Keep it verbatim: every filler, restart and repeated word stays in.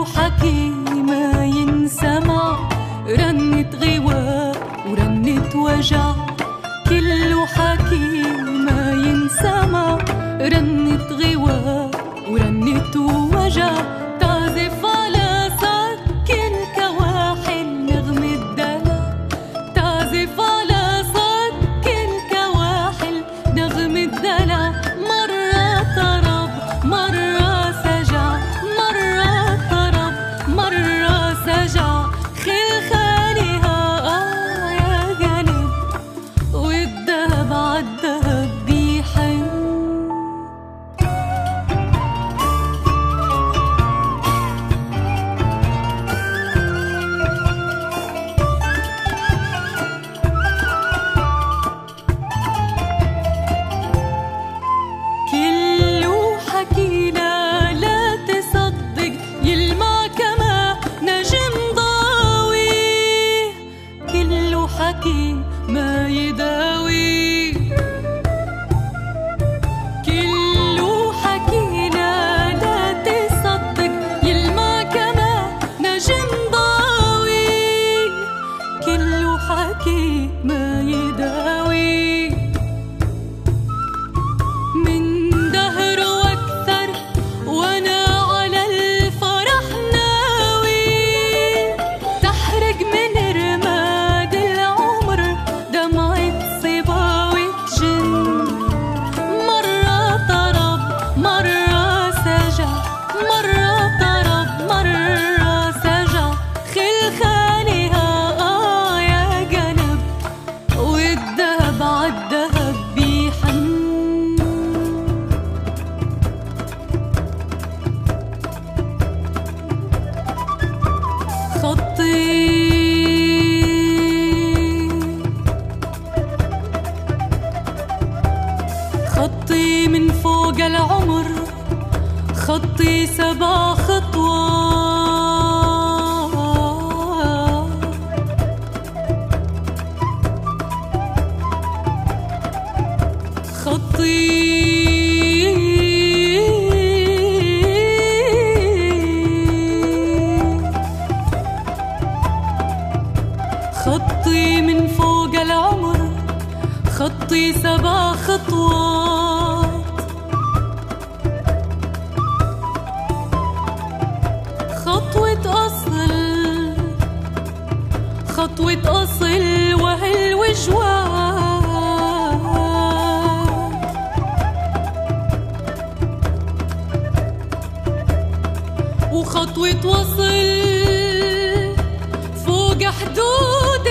حكي ما ينسمع، رنة غواء ورنة وجع. كله حكي ما ينسمع، رنة غواء ورنة وجع. تعزف على سكن كواحل نغمة دلع، تعزف على سكن كواحل نغمة دلع. مرة طرب مرة سجع، مرة طرب مرة سجع. خلخالها آه يا قلب، والدهب عالدهب بيحن. كله حكي لا لا تصدق، يلمع كما نجم ضاوي. كله حكي ما يداوي، كله حكي لا لا تصدق، يلمع كما نجم ضاوي. كله حكي ما يداوي. من دهر واكثر وانا على الفرح ناوي، تحرق من رماد العمر دمعة صبا وتجن. مرة طرب مرة سجع، مرة طرب مرة سجع. خلخالها آه يا قلب، والدهب عالدهب بيحن. خطي خطي من فوق العمر، خطي سبع خطوات. خطي خطي من فوق العمر، خطي سبع خطوات. خطوة أصل خطوة أصل وهالوجوات. وخطوة وصل فوق حدود